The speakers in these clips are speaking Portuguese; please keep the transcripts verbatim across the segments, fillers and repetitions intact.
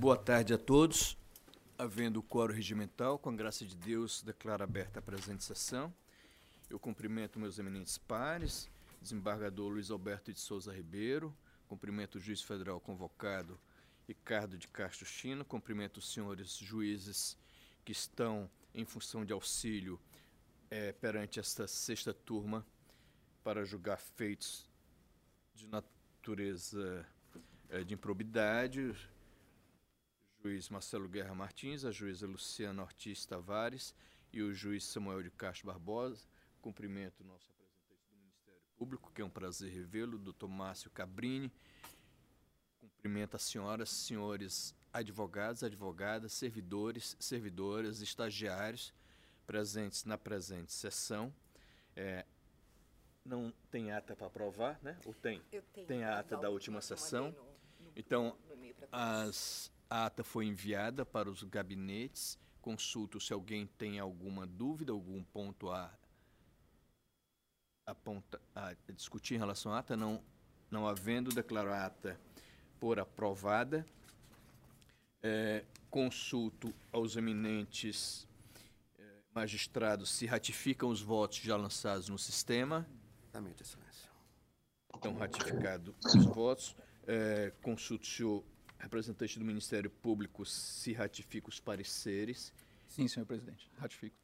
Boa tarde a todos. Havendo o quórum regimental, com a graça de Deus, declaro aberta a presente sessão. Eu cumprimento meus eminentes pares, desembargador Luiz Alberto de Souza Ribeiro, cumprimento o juiz federal convocado Ricardo de Castro Chino, cumprimento os senhores juízes que estão em função de auxílio é, perante esta sexta turma para julgar feitos de natureza é, de improbidade, o juiz Marcelo Guerra Martins, a juíza Luciana Ortiz Tavares e o juiz Samuel de Castro Barbosa. Cumprimento o nosso representante do Ministério Público, que é um prazer revê-lo, doutor Márcio Cabrini. Cumprimento as senhoras, senhores advogados, advogadas, servidores, servidoras, estagiários presentes na presente sessão. É, não tem ata para aprovar, né? Ou tem? Eu tenho. Tem a ata da última sessão. No, no, então, no as, a ata foi enviada para os gabinetes. Consulto se alguém tem alguma dúvida, algum ponto a, a, ponta, a discutir em relação à ata. Não, não havendo, declaro a ata por aprovada. É, consulto aos eminentes é, magistrados se ratificam os votos já lançados no sistema. Exatamente, excelência. Então, ratificados os votos. É, consulto se o representante do Ministério Público se ratifica os pareceres. Sim, senhor presidente. Ratifico.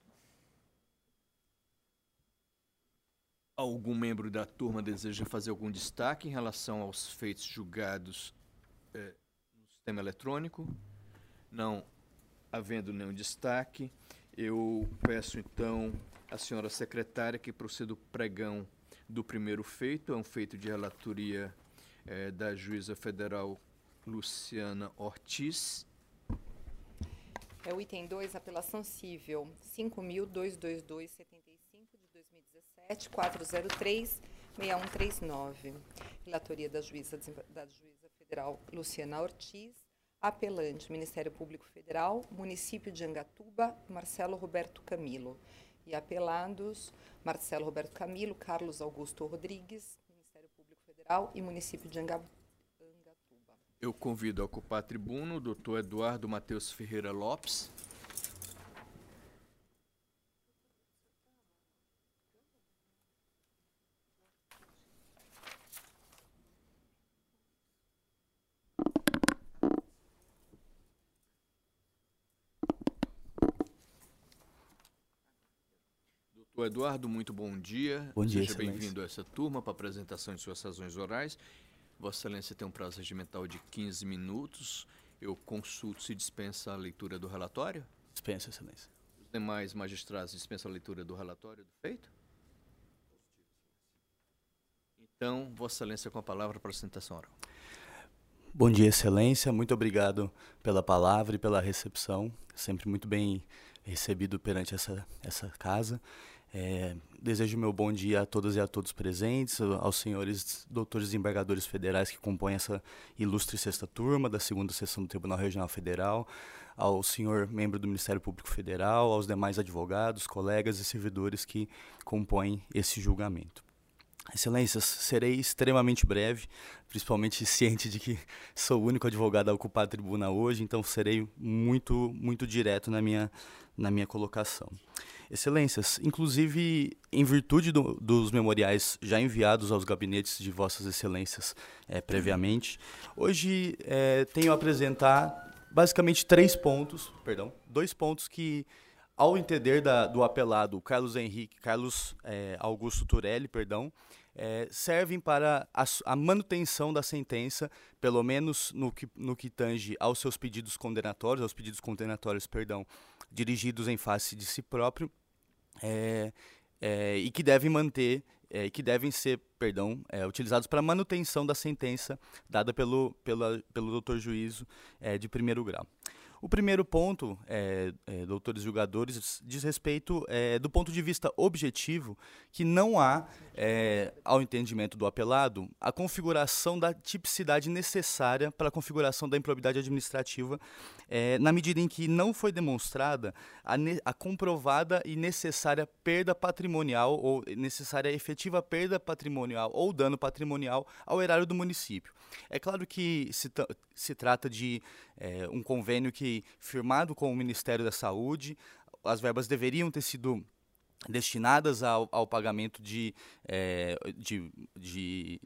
Algum membro da turma deseja fazer algum destaque em relação aos feitos julgados é, no sistema eletrônico? Não havendo nenhum destaque, eu peço então à senhora secretária que proceda o pregão do primeiro feito. É um feito de relatoria é, da juíza federal Luciana Ortiz. É o item dois, apelação civil cinco mil duzentos e vinte e dois setenta e cinco de dois mil e dezessete, quatro zero três seis um três nove. Relatoria da juíza, da juíza federal Luciana Ortiz. Apelante, Ministério Público Federal, Município de Angatuba, Marcelo Roberto Camilo. E apelados, Marcelo Roberto Camilo, Carlos Augusto Rodrigues, Ministério Público Federal e Município de Angatuba. Eu convido a ocupar a tribuna o doutor Eduardo Matheus Ferreira Lopes. Doutor Eduardo, muito bom dia. Bom dia, Seja excelência. bem-vindo a essa turma para a apresentação de suas razões orais. Vossa Excelência tem um prazo regimental de quinze minutos. Eu consulto se dispensa a leitura do relatório. Dispensa, excelência. Os demais magistrados dispensam a leitura do relatório do feito? Então, Vossa Excelência com a palavra para a apresentação oral. Bom dia, excelência. Muito obrigado pela palavra e pela recepção. Sempre muito bem recebido perante essa, essa casa. É, desejo meu bom dia a todas e a todos presentes, aos senhores doutores desembargadores federais que compõem essa ilustre sexta turma da segunda sessão do Tribunal Regional Federal, ao senhor membro do Ministério Público Federal, aos demais advogados, colegas e servidores que compõem esse julgamento. Excelências, serei extremamente breve, principalmente ciente de que sou o único advogado a ocupar a tribuna hoje, então serei muito, muito direto na minha, na minha colocação. Excelências, inclusive em virtude do, dos memoriais já enviados aos gabinetes de Vossas Excelências é, previamente, hoje é, tenho a apresentar basicamente três pontos, perdão, dois pontos que, ao entender da, do apelado Carlos Henrique, Carlos é, Augusto Turelli, perdão, é, servem para a, a manutenção da sentença, pelo menos no que, no que tange aos seus pedidos condenatórios, aos pedidos condenatórios, perdão, dirigidos em face de si próprio, é, é, e que devem manter, é, que devem ser, perdão, é, utilizados para a manutenção da sentença dada pelo, pela, pelo doutor juízo é, de primeiro grau. O primeiro ponto, é, é, doutores julgadores, diz respeito, é, do ponto de vista objetivo, que não há, é, ao entendimento do apelado, a configuração da tipicidade necessária para a configuração da improbidade administrativa, é, na medida em que não foi demonstrada a, ne a comprovada e necessária perda patrimonial ou necessária efetiva perda patrimonial ou dano patrimonial ao erário do município. É claro que se, se trata de é, um convênio que, firmado com o Ministério da Saúde, as verbas deveriam ter sido destinadas ao, ao pagamento de, é, de, de,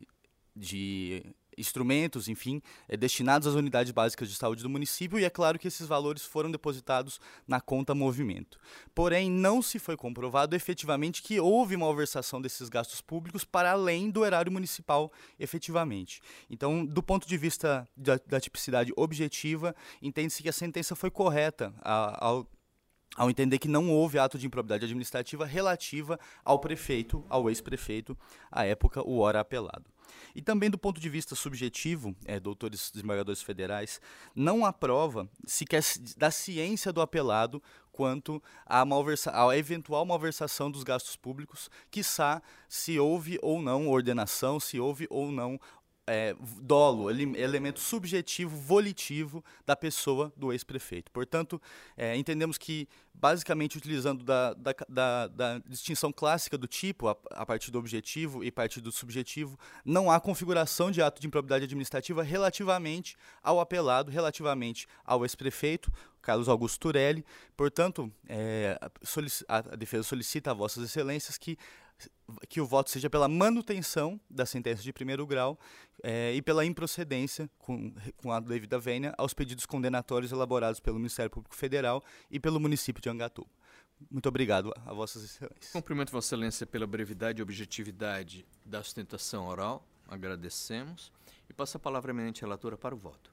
de instrumentos, enfim, é, destinados às unidades básicas de saúde do município, e é claro que esses valores foram depositados na conta movimento. Porém, não se foi comprovado efetivamente que houve malversação desses gastos públicos para além do erário municipal efetivamente. Então, do ponto de vista da, da tipicidade objetiva, entende-se que a sentença foi correta a, ao ao entender que não houve ato de improbidade administrativa relativa ao prefeito, ao ex-prefeito, à época, o ora apelado. E também do ponto de vista subjetivo, é, doutores desembargadores federais, não há prova sequer da ciência do apelado quanto à, malversa à eventual malversação dos gastos públicos, quiçá se houve ou não ordenação, se houve ou não É, dolo, ele, elemento subjetivo, volitivo da pessoa do ex-prefeito. Portanto, é, entendemos que, basicamente, utilizando da, da, da, da distinção clássica do tipo, a, a partir do objetivo e a partir do subjetivo, não há configuração de ato de improbidade administrativa relativamente ao apelado, relativamente ao ex-prefeito, Carlos Augusto Turelli. Portanto, é, a, a defesa solicita a vossas excelências que que o voto seja pela manutenção da sentença de primeiro grau é, e pela improcedência, com, com a devida vênia, aos pedidos condenatórios elaborados pelo Ministério Público Federal e pelo município de Angatuba. Muito obrigado a vossas excelências. Cumprimento vossa excelência pela brevidade e objetividade da sustentação oral. Agradecemos. E passo a palavra à eminente relatora para o voto.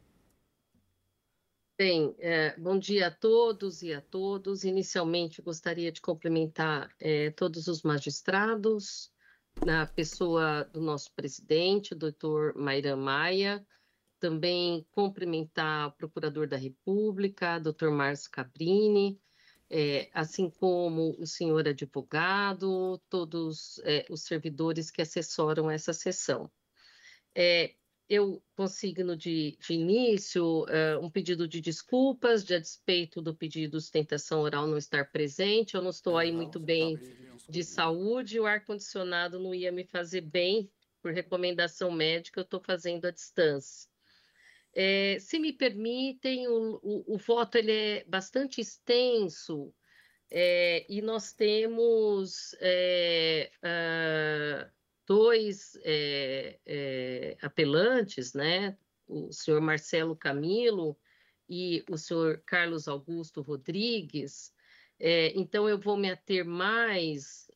Bem, é, bom dia a todos e a todos. Inicialmente, gostaria de cumprimentar é, todos os magistrados, na pessoa do nosso presidente, o doutor Mairan Maia, também cumprimentar o procurador da República, doutor Márcio Cabrini, é, assim como o senhor advogado, todos é, os servidores que assessoram essa sessão. É, Eu consigno de, de início uh, um pedido de desculpas, de a despeito do pedido de sustentação oral não estar presente. Eu não estou aí muito bem de saúde, o ar-condicionado não ia me fazer bem, por recomendação médica, eu estou fazendo à distância. É, se me permitem, o, o, o voto ele é bastante extenso, é, e nós temos... É, uh, dois é, é, apelantes, né? O senhor Marcelo Camilo e o senhor Carlos Augusto Rodrigues. É, então, eu vou me ater mais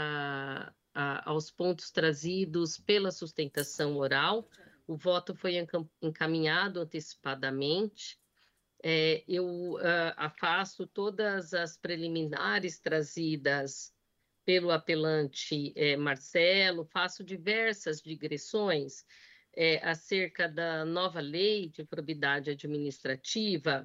a, a, aos pontos trazidos pela sustentação oral. O voto foi encaminhado antecipadamente. É, eu uh, afasto todas as preliminares trazidas pelo apelante é, Marcelo, faço diversas digressões é, acerca da nova lei de probidade administrativa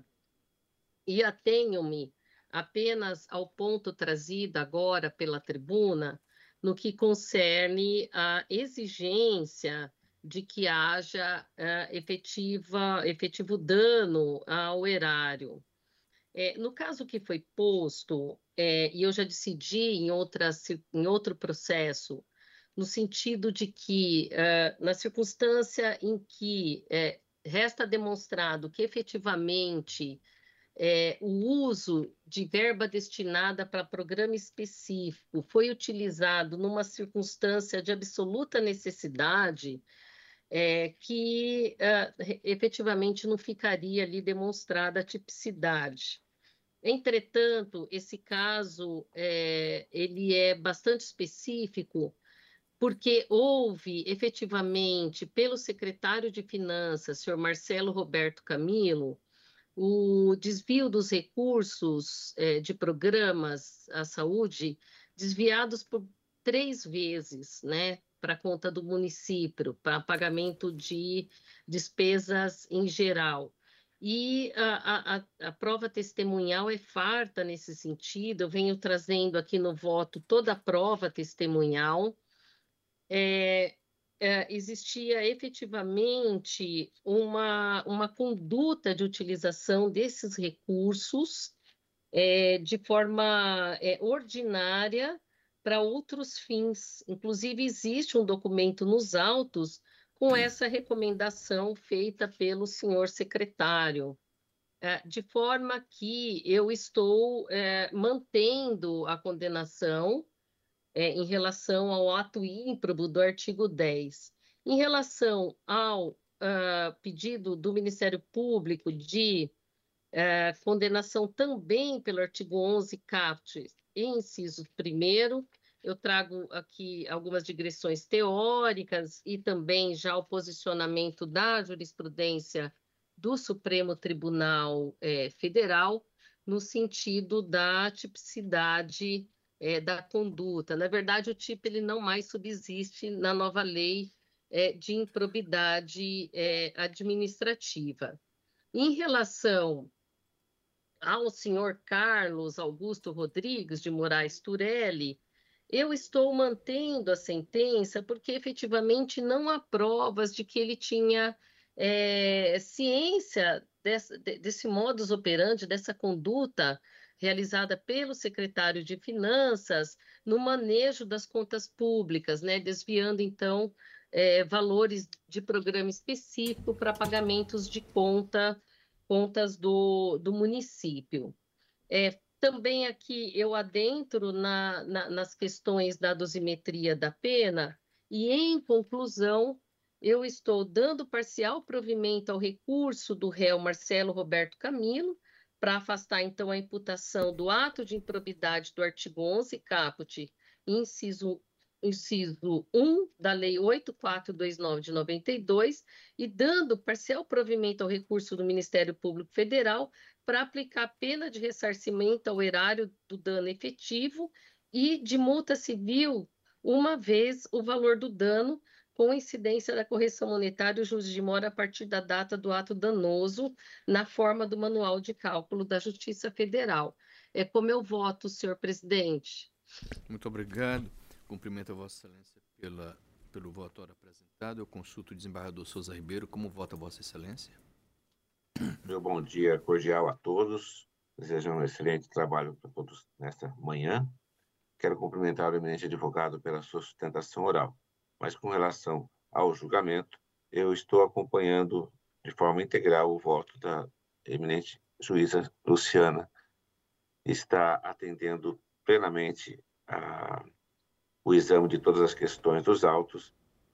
e atenho-me apenas ao ponto trazido agora pela tribuna no que concerne a exigência de que haja uh, efetiva, efetivo dano ao erário. É, no caso que foi posto, é, e eu já decidi em, outra, em outro processo, no sentido de que, uh, na circunstância em que é, resta demonstrado que efetivamente é, o uso de verba destinada para programa específico foi utilizado numa circunstância de absoluta necessidade, é, que uh, efetivamente não ficaria ali demonstrada a tipicidade. Entretanto, esse caso é, ele é bastante específico, porque houve efetivamente, pelo secretário de Finanças, senhor Marcelo Roberto Camilo, o desvio dos recursos é, de programas à saúde desviados por três vezes, né, para a conta do município, para pagamento de despesas em geral. E a, a, a prova testemunhal é farta nesse sentido. Eu venho trazendo aqui no voto toda a prova testemunhal. É, é, existia efetivamente uma, uma conduta de utilização desses recursos é, de forma é, ordinária para outros fins. Inclusive, existe um documento nos autos com essa recomendação feita pelo senhor secretário, é, de forma que eu estou é, mantendo a condenação é, em relação ao ato ímprobo do artigo dez. Em relação ao uh, pedido do Ministério Público de uh, condenação também pelo artigo onze caput, inciso primeiro, eu trago aqui algumas digressões teóricas e também já o posicionamento da jurisprudência do Supremo Tribunal eh, Federal no sentido da tipicidade é, da conduta. Na verdade, o tipo ele não mais subsiste na nova lei é, de improbidade é, administrativa. Em relação ao senhor Carlos Augusto Rodrigues de Moraes Turelli, eu estou mantendo a sentença porque efetivamente não há provas de que ele tinha é, ciência desse, desse modus operandi, dessa conduta realizada pelo secretário de Finanças no manejo das contas públicas, né, desviando, então, é, valores de programa específico para pagamentos de conta, contas do, do município. É, também aqui eu adentro na, na, nas questões da dosimetria da pena e, em conclusão, eu estou dando parcial provimento ao recurso do réu Marcelo Roberto Camilo para afastar, então, a imputação do ato de improbidade do artigo onze caput, inciso, inciso um da Lei oito mil quatrocentos e vinte e nove de noventa e dois, e dando parcial provimento ao recurso do Ministério Público Federal para aplicar pena de ressarcimento ao erário do dano efetivo e de multa civil, uma vez o valor do dano, com incidência da correção monetária e juros de mora a partir da data do ato danoso, na forma do manual de cálculo da Justiça Federal. É como eu voto, senhor presidente. Muito obrigado. Cumprimento a Vossa Excelência pela, pelo voto apresentado. Eu consulto o desembargador Souza Ribeiro. Como vota Vossa Excelência? Meu bom dia cordial a todos. Desejo um excelente trabalho para todos nesta manhã. Quero cumprimentar o eminente advogado pela sua sustentação oral. Mas com relação ao julgamento, eu estou acompanhando de forma integral o voto da eminente juíza Luciana. Está atendendo plenamente a, o exame de todas as questões dos autos,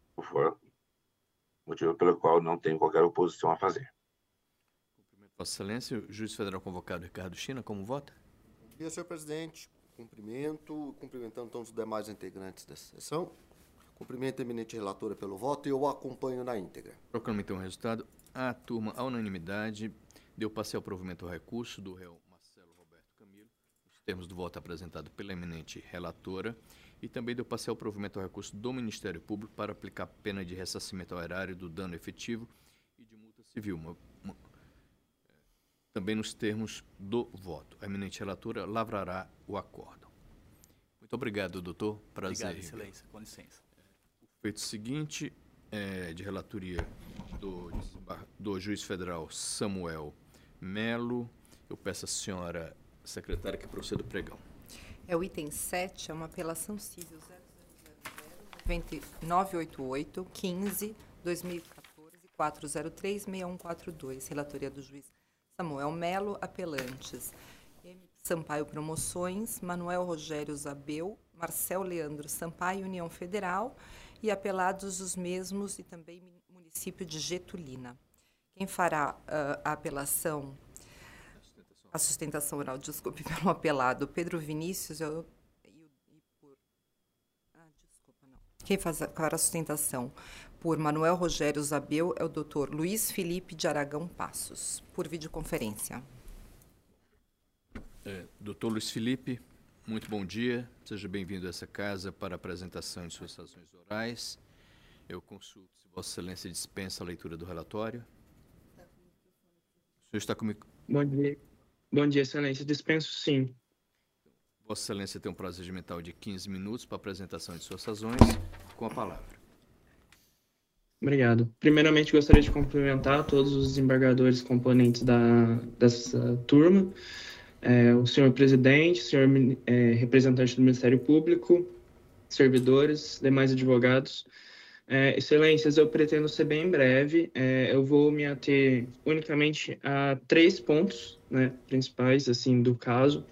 motivo pelo qual não tenho qualquer oposição a fazer. Vossa Excelência, o juiz federal convocado Ricardo China, como vota? Bom dia, senhor presidente. Cumprimento, cumprimentando todos os demais integrantes dessa sessão. Cumprimento a eminente relatora pelo voto e eu acompanho na íntegra. Proclamo então o resultado. A turma, à unanimidade, deu parcial provimento ao recurso do réu Marcelo Roberto Camilo, nos termos do voto apresentado pela eminente relatora, e também deu parcial provimento ao recurso do Ministério Público para aplicar pena de ressarcimento ao erário do dano efetivo e de multa civil, uma, uma, também nos termos do voto. A eminente relatora lavrará o acórdão. Muito obrigado, doutor. Prazer. Obrigado, excelência. Com licença. O feito seguinte é de relatoria do, do juiz federal Samuel Melo. Eu peço à senhora secretária que proceda o pregão. É o item sete, é uma apelação civil zero zero zero zero nove oito oito quinze dois mil e quatorze quatro zero três seis um quatro dois. Relatoria do juiz Samuel Melo, apelantes M. Sampaio Promoções, Manuel Rogério Zabel, Marcel Leandro Sampaio, União Federal, e apelados os mesmos e também município de Getulina. Quem fará uh, a apelação, a sustentação oral, desculpe, pelo apelado, Pedro Vinícius, eu, e, e por, ah, desculpa, não. Quem faz a, fará a sustentação por Manuel Rogério Zabel é o doutor Luiz Felipe de Aragão Passos, por videoconferência. É, doutor Luiz Felipe, muito bom dia. Seja bem-vindo a essa casa para a apresentação de suas razões orais. Eu consulto se Vossa Excelência dispensa a leitura do relatório. O senhor está comigo? Bom dia. Bom dia, Excelência. Dispenso, sim. Vossa Excelência tem um prazo regimental de quinze minutos para apresentação de suas razões. Com a palavra. Obrigado. Primeiramente, gostaria de cumprimentar todos os desembargadores componentes da, dessa turma, é, o senhor presidente, o senhor é, representante do Ministério Público, servidores, demais advogados. É, excelências, eu pretendo ser bem breve. É, eu vou me ater unicamente a três pontos, né, principais assim, do caso,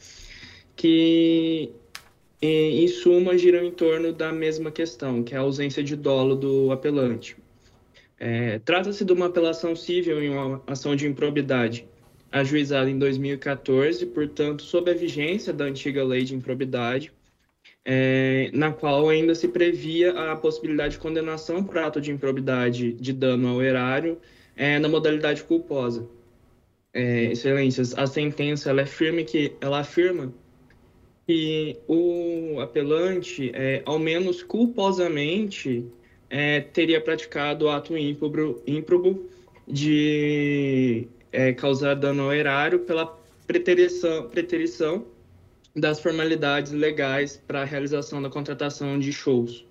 que, em suma, giram em torno da mesma questão, que é a ausência de dolo do apelante. É, trata-se de uma apelação civil em uma ação de improbidade, ajuizada em dois mil e quatorze, portanto, sob a vigência da antiga lei de improbidade, é, na qual ainda se previa a possibilidade de condenação por ato de improbidade de dano ao erário é, na modalidade culposa. É, excelências, a sentença ela é firme que ela afirma que o apelante, é, ao menos culposamente, é, teria praticado ato ímprobo, ímprobo de é, causar dano ao erário pela preterição, preterição das formalidades legais para a realização da contratação de shows.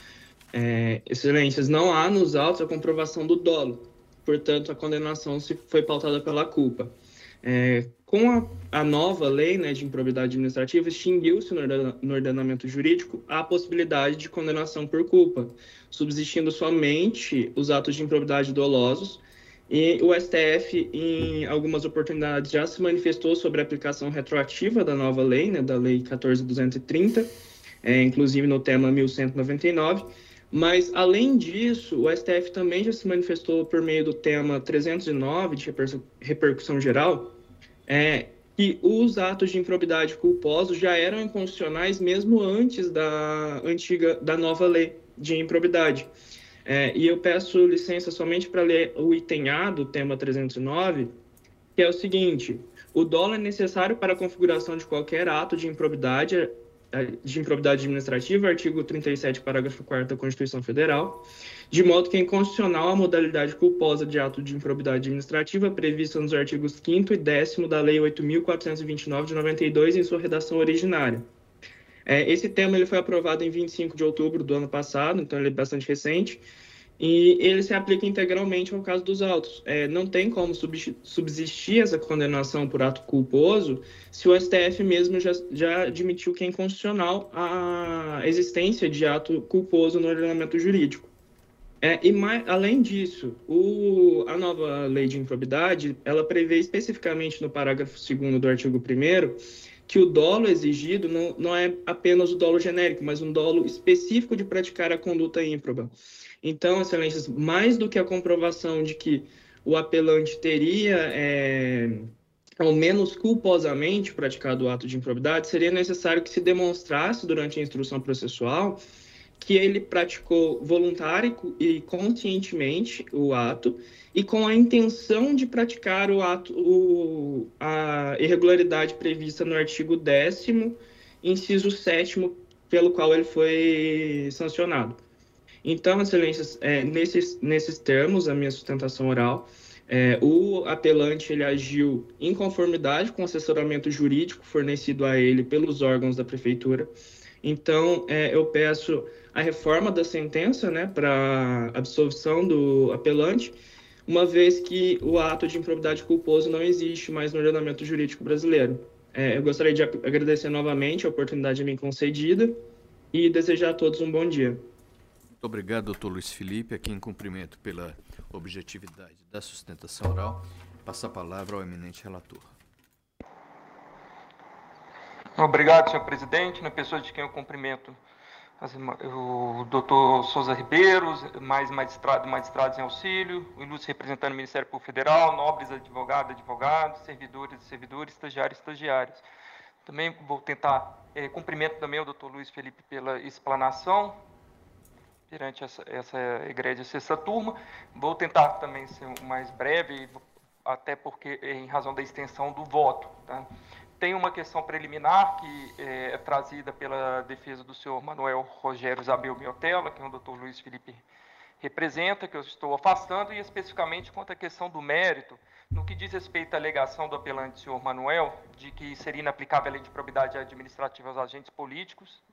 É, excelências, não há nos autos a comprovação do dolo, portanto, a condenação se foi pautada pela culpa. É, com a, a nova lei, né, de improbidade administrativa, extinguiu-se no, no ordenamento jurídico a possibilidade de condenação por culpa, subsistindo somente os atos de improbidade dolosos, e o S T F, em algumas oportunidades, já se manifestou sobre a aplicação retroativa da nova lei, né, da Lei quatorze mil duzentos e trinta, é, inclusive no tema mil cento e noventa e nove, mas, além disso, o S T F também já se manifestou por meio do tema trezentos e nove, de repercussão geral, é, que os atos de improbidade culposos já eram inconstitucionais mesmo antes da antiga, da nova lei de improbidade. É, e eu peço licença somente para ler o item A do tema trezentos e nove, que é o seguinte: o dolo é necessário para a configuração de qualquer ato de improbidade, de improbidade administrativa, artigo trinta e sete, parágrafo quarto da Constituição Federal, de modo que é inconstitucional a modalidade culposa de ato de improbidade administrativa prevista nos artigos quinto e décimo da Lei oito mil quatrocentos e vinte e nove de noventa e dois em sua redação originária. É, esse tema ele foi aprovado em vinte e cinco de outubro do ano passado, então ele é bastante recente, e ele se aplica integralmente ao caso dos autos. É, não tem como subsistir essa condenação por ato culposo se o S T F mesmo já, já admitiu que é inconstitucional a existência de ato culposo no ordenamento jurídico. É, e mais, além disso, o, a nova lei de improbidade, ela prevê especificamente no parágrafo segundo do artigo primeiro que o dolo exigido não, não é apenas o dolo genérico, mas um dolo específico de praticar a conduta ímproba. Então, excelências, mais do que a comprovação de que o apelante teria, é, ao menos culposamente, praticado o ato de improbidade, seria necessário que se demonstrasse durante a instrução processual que ele praticou voluntário e conscientemente o ato e com a intenção de praticar o ato, o, a irregularidade prevista no artigo décimo, inciso sétimo, pelo qual ele foi sancionado. Então, excelências, é, nesses, nesses termos, a minha sustentação oral, é, o apelante ele agiu em conformidade com o assessoramento jurídico fornecido a ele pelos órgãos da prefeitura. Então, é, eu peço a reforma da sentença, né, para absolvição do apelante, uma vez que o ato de improbidade culposo não existe mais no ordenamento jurídico brasileiro. É, eu gostaria de agradecer novamente a oportunidade a mim concedida e desejar a todos um bom dia. Muito obrigado, doutor Luiz Felipe. Aqui em cumprimento pela objetividade da sustentação oral, passa a palavra ao eminente relator. Obrigado, senhor presidente. Na pessoa de quem eu cumprimento as, o doutor Souza Ribeiro, mais magistrado, magistrados em auxílio, o ilustre representante do Ministério Público Federal, nobres advogados, advogados, servidores e servidores, estagiários e estagiárias. Também vou tentar, é, cumprimento também o doutor Luiz Felipe pela explanação perante essa, essa egrégia sexta turma. Vou tentar também ser o mais breve, até porque em razão da extensão do voto, tá? Tem uma questão preliminar que é, é trazida pela defesa do senhor Manuel Rogério Zabel Miotella, que o doutor Luiz Felipe representa, que eu estou afastando, e especificamente quanto à questão do mérito No que diz respeito à alegação do apelante, senhor Manuel, de que seria inaplicável a lei de probidade administrativa aos agentes políticos,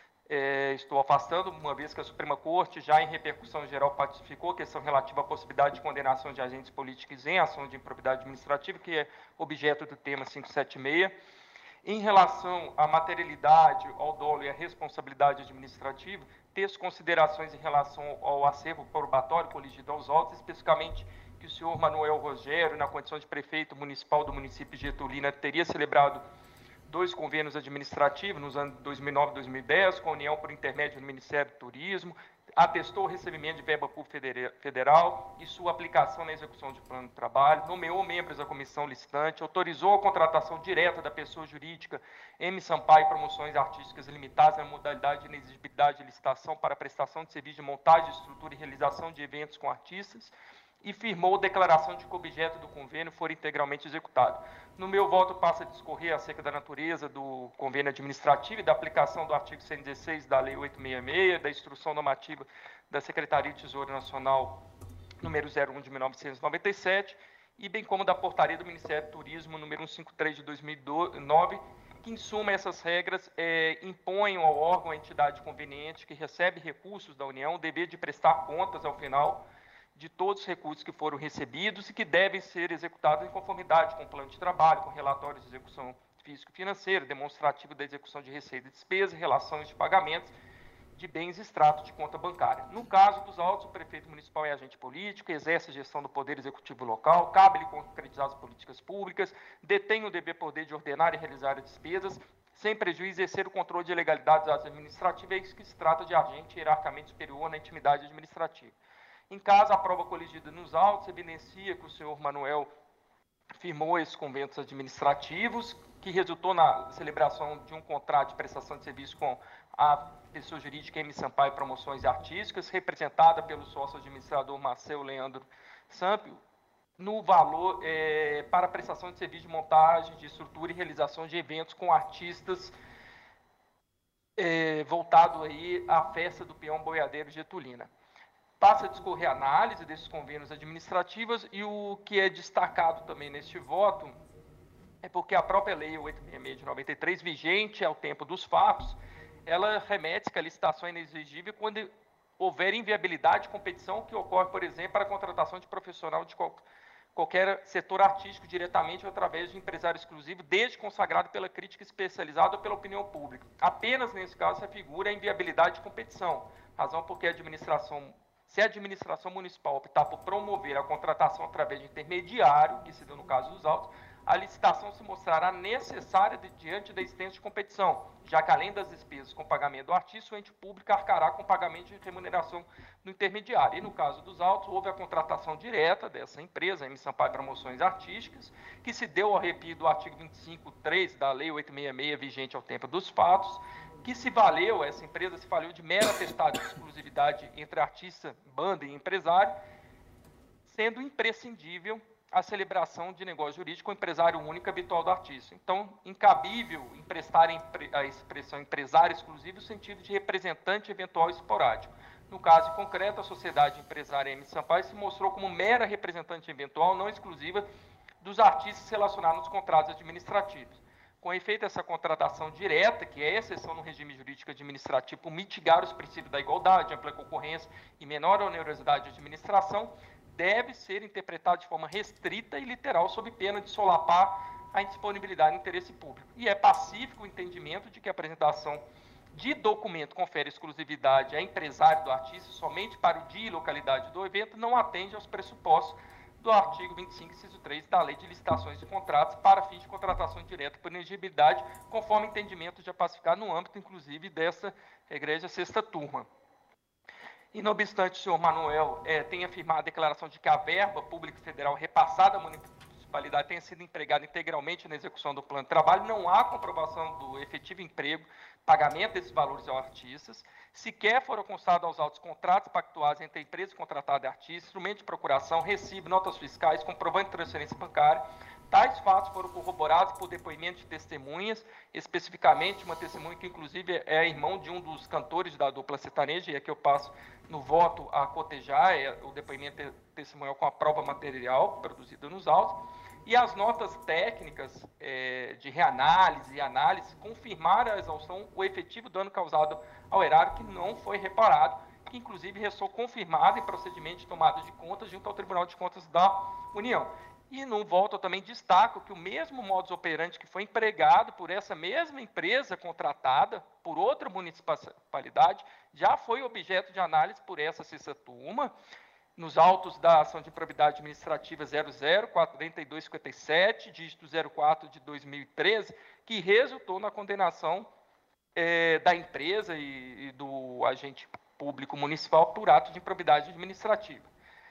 é, estou afastando, uma vez que a Suprema Corte, já em repercussão geral, pacificou a questão relativa à possibilidade de condenação de agentes políticos em ação de improbidade administrativa, que é objeto do tema quinhentos e setenta e seis. Em relação à materialidade, ao dolo e à responsabilidade administrativa, texto considerações em relação ao acervo probatório coligido aos autos, especificamente que o senhor Manuel Rogério, na condição de prefeito municipal do município de Getulina, teria celebrado dois convênios administrativos nos anos dois mil e nove e dois mil e dez, com a União por intermédio do Ministério do Turismo, atestou o recebimento de verba pública federal e sua aplicação na execução de plano de trabalho, nomeou membros da comissão licitante, autorizou a contratação direta da pessoa jurídica M. Sampaio Promoções Artísticas Limitadas na modalidade de inexigibilidade de licitação para prestação de serviço de montagem, estrutura e realização de eventos com artistas, e firmou declaração de que o objeto do convênio for integralmente executado. No meu voto, passa a discorrer acerca da natureza do convênio administrativo e da aplicação do artigo cento e dezesseis da Lei oitocentos e sessenta e seis, da Instrução Normativa da Secretaria de Tesouro Nacional, número zero um de mil novecentos e noventa e sete, e bem como da Portaria do Ministério do Turismo, número cento e cinquenta e três de dois mil e nove, que, em suma, essas regras é, impõem ao órgão, à entidade conveniente que recebe recursos da União, o dever de prestar contas ao final de todos os recursos que foram recebidos e que devem ser executados em conformidade com o plano de trabalho, com relatórios de execução físico-financeira, demonstrativo da execução de receita e despesa, relações de pagamentos de bens e extrato de conta bancária. No caso dos autos, o prefeito municipal é agente político, exerce a gestão do poder executivo local, cabe-lhe concretizar as políticas públicas, detém o dever poder de ordenar e realizar as despesas, sem prejuízo exercer o controle de legalidade das administrativas, que se trata de agente hierarquicamente superior na intimidade administrativa. Em caso, a prova coligida nos autos evidencia que o senhor Manuel firmou esses convênios administrativos, que resultou na celebração de um contrato de prestação de serviço com a pessoa jurídica M. Sampaio Promoções Artísticas, representada pelo sócio administrador Marcelo Leandro Sampio, no valor é, para prestação de serviço de montagem, de estrutura e realização de eventos com artistas é, voltado aí à festa do peão boiadeiro Getulina. Passa a discorrer a análise desses convênios administrativos e o que é destacado também neste voto é porque a própria Lei oitocentos e sessenta e seis de noventa e três, vigente ao tempo dos fatos, ela remete que a licitação é inexigível quando houver inviabilidade de competição que ocorre, por exemplo, para a contratação de profissional de qual, qualquer setor artístico diretamente ou através de empresário exclusivo, desde consagrado pela crítica especializada ou pela opinião pública. Apenas nesse caso se figura a inviabilidade de competição, razão porque a administração Se a administração municipal optar por promover a contratação através de intermediário, que se deu no caso dos autos, a licitação se mostrará necessária de, diante da existência de competição, já que além das despesas com pagamento do artista, o ente público arcará com pagamento de remuneração do intermediário. E no caso dos autos, houve a contratação direta dessa empresa, a M. Sampaio Promoções Artísticas, que se deu ao arrepio do artigo vinte e cinco, três da Lei oitocentos e sessenta e seis, vigente ao tempo dos fatos, que se valeu, essa empresa se valeu de mera atestado de exclusividade entre artista, banda e empresário, sendo imprescindível a celebração de negócio jurídico com o empresário único habitual do artista. Então, incabível emprestar a expressão empresário exclusivo no sentido de representante eventual esporádico. No caso concreto, a sociedade empresária M. Sampaio se mostrou como mera representante eventual, não exclusiva, dos artistas relacionados nos contratos administrativos. Com efeito, essa contratação direta, que é exceção no regime jurídico administrativo, por mitigar os princípios da igualdade, ampla concorrência e menor onerosidade de administração, deve ser interpretada de forma restrita e literal, sob pena de solapar a indisponibilidade do interesse público. E é pacífico o entendimento de que a apresentação de documento confere exclusividade a empresário do artista somente para o dia e localidade do evento, não atende aos pressupostos do artigo vinte e cinco, inciso três da Lei de Licitações e Contratos para fins de contratação direta por inexigibilidade, conforme entendimento já pacificado no âmbito, inclusive, dessa egrégia sexta turma. E, não obstante, o senhor Manuel eh, tenha afirmado a declaração de que a verba pública federal repassada à municipalidade tenha sido empregada integralmente na execução do plano de trabalho, não há comprovação do efetivo emprego, pagamento desses valores aos artistas, sequer foram constados aos autos contratos pactuados entre a empresa contratada e artista, instrumento de procuração, recibo, notas fiscais, comprovante de transferência bancária, tais fatos foram corroborados por depoimentos de testemunhas, especificamente uma testemunha que, inclusive, é irmão de um dos cantores da dupla sertaneja, e aqui eu passo no voto a cotejar, é o depoimento testemunhal com a prova material produzida nos autos, e as notas técnicas é, de reanálise e análise confirmaram a exaustão, o efetivo dano causado ao erário, que não foi reparado, que inclusive restou confirmado em procedimento de tomada de contas junto ao Tribunal de Contas da União. E no voto eu também destaco que o mesmo modus operandi que foi empregado por essa mesma empresa contratada por outra municipalidade já foi objeto de análise por essa sexta turma, nos autos da ação de improbidade administrativa zero zero quatro dois cinco sete, dígito zero quatro de dois mil e treze, que resultou na condenação é, da empresa e, e do agente público municipal por ato de improbidade administrativa.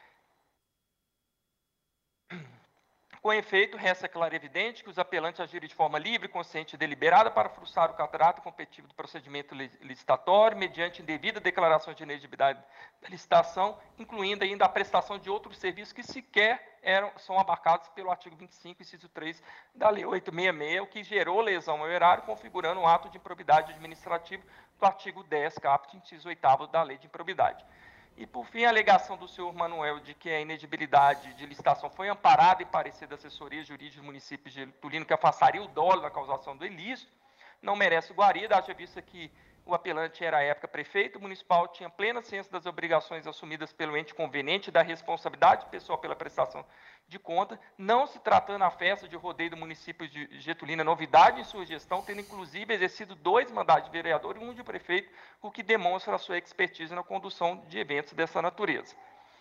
Com efeito, resta claro e evidente que os apelantes agiram de forma livre, consciente e deliberada para frustrar o caráter competitivo do procedimento licitatório, mediante indevida declaração de inexigibilidade da licitação, incluindo ainda a prestação de outros serviços que sequer eram, são abarcados pelo artigo vinte e cinco, inciso três da Lei oitocentos e sessenta e seis, o que gerou lesão ao erário, configurando um ato de improbidade administrativa do artigo dez, caput, inciso oitavo da Lei de Improbidade. E, por fim, a alegação do senhor Manuel de que a inexigibilidade de licitação foi amparada em parecer da assessoria jurídica do município de Getulino, que afastaria o dolo da causação do ilícito, não merece guarida, haja vista que o apelante era, à época, prefeito municipal, tinha plena ciência das obrigações assumidas pelo ente conveniente, da responsabilidade pessoal pela prestação de conta, não se tratando a festa de rodeio do município de Getulino, novidade em sua gestão, tendo inclusive exercido dois mandatos de vereador e um de prefeito, o que demonstra a sua expertise na condução de eventos dessa natureza.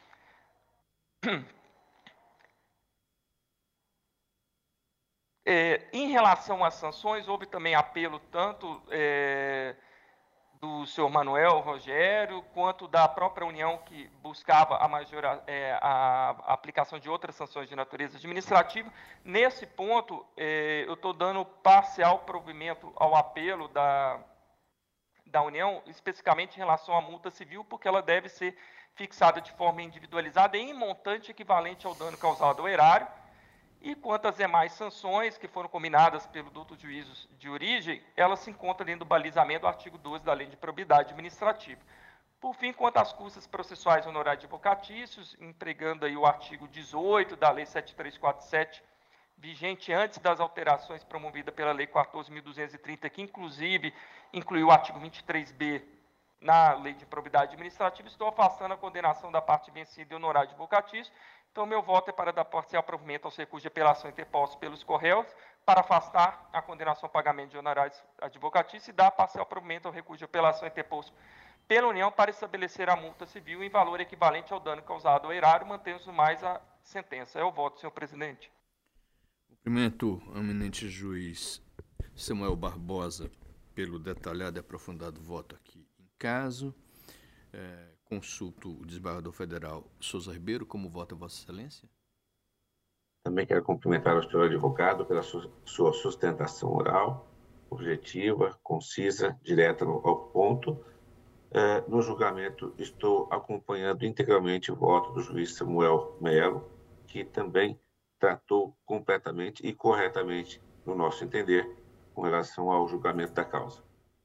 É, em relação às sanções, houve também apelo tanto é, do senhor Manuel Rogério, quanto da própria União, que buscava a, major, é, a, a aplicação de outras sanções de natureza administrativa. Nesse ponto, é, eu estou dando parcial provimento ao apelo da, da União, especificamente em relação à multa civil, porque ela deve ser fixada de forma individualizada em montante equivalente ao dano causado ao erário. E quanto às demais sanções que foram combinadas pelo duto de juízos de origem, elas se encontram dentro do balizamento do artigo doze da Lei de Improbidade Administrativa. Por fim, quanto às custas processuais honorários advocatícios, empregando aí o artigo dezoito da Lei sete três quatro sete, vigente antes das alterações promovidas pela Lei quatorze mil duzentos e trinta, que inclusive incluiu o artigo vinte e três B na Lei de Improbidade Administrativa, estou afastando a condenação da parte vencida e honorário advocatício. Então, meu voto é para dar parcial provimento aos recursos de apelação interpostos pelos Correios, para afastar a condenação ao pagamento de honorários advocatícios e dar parcial provimento ao recurso de apelação interposto pela União para estabelecer a multa civil em valor equivalente ao dano causado ao erário, mantendo-se mais a sentença. É o voto, senhor presidente. Cumprimento ao eminente juiz Samuel Barbosa pelo detalhado e aprofundado voto aqui em caso. É, consulto o desembargador federal Souza Ribeiro, como vota Vossa Excelência? Também quero cumprimentar o senhor advogado pela su sua sustentação oral, objetiva, concisa, direta no, ao ponto. É, no julgamento, estou acompanhando integralmente o voto do juiz Samuel Melo, que também tratou completamente e corretamente, no nosso entender, com relação ao julgamento da causa.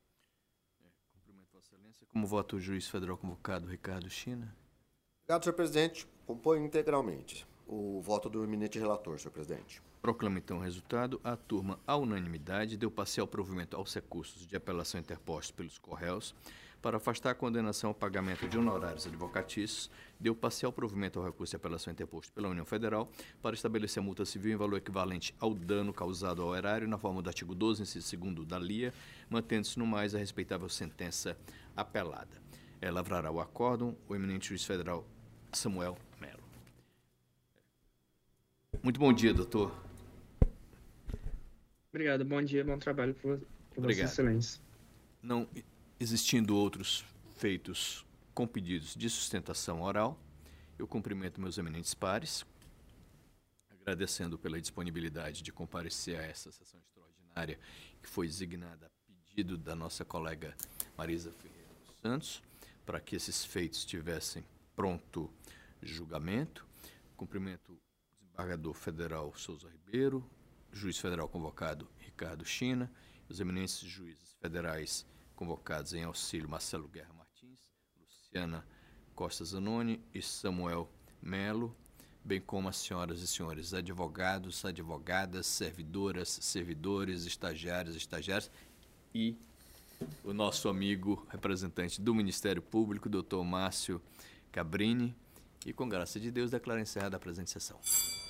Como vota o juiz federal convocado, Ricardo China? Obrigado, senhor presidente. Compõe integralmente o voto do eminente relator, senhor presidente. Proclamo então o resultado. A turma, à unanimidade, deu parcial provimento aos recursos de apelação interpostos pelos Correios para afastar a condenação ao pagamento de honorários advocatícios, deu parcial provimento ao recurso de apelação interposto pela União Federal para estabelecer a multa civil em valor equivalente ao dano causado ao erário na forma do artigo doze, inciso segundo da L I A, mantendo-se no mais a respeitável sentença apelada. É, lavrará o acórdão o eminente juiz federal Samuel Melo. Muito bom dia, doutor. Obrigado, bom dia, bom trabalho por, por Vossa Excelência. Não existindo outros feitos com pedidos de sustentação oral, eu cumprimento meus eminentes pares, agradecendo pela disponibilidade de comparecer a essa sessão extraordinária que foi designada a pedido da nossa colega Marisa Ferreira dos Santos, para que esses feitos tivessem pronto julgamento. Cumprimento o desembargador federal Souza Ribeiro, juiz federal convocado Ricardo China, os eminentes juízes federais convocados em auxílio Marcelo Guerra Martins, Luciana Costa Zanoni e Samuel Melo, bem como as senhoras e senhores advogados, advogadas, servidoras, servidores, estagiários, estagiárias e o nosso amigo representante do Ministério Público, doutor Márcio Cabrini, e com graça de Deus declaro encerrada a presente sessão.